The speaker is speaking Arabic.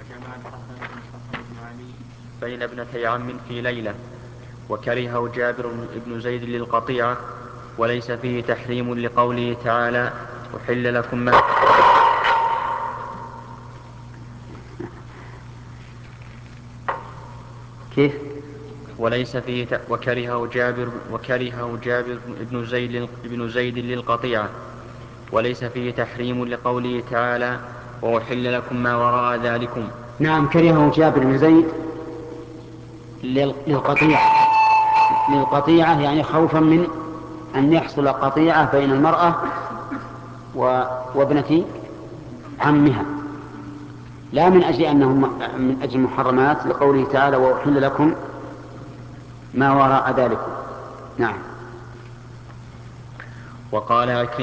وجمع الحسن بن علي بين ابنتي عم في ليلة، وكرهه جابر بن زيد للقطيعة، وليس فيه تحريم لقوله تعالى أحل لكم ما كيف؟ وليس فيه وكرهه جابر بن زيد للقطيعة، وليس فيه تحريم لقوله تعالى وأحل لكم ما وراء ذلكم. نعم، كرهه جابر بن زيد للقطيعة يعني خوفا من أن يحصل قطيعة بين المرأة وابنة عمها، لا من أجل من أجل المحرمات، لقوله تعالى وأحل لكم ما وراء ذلكم. نعم. وقال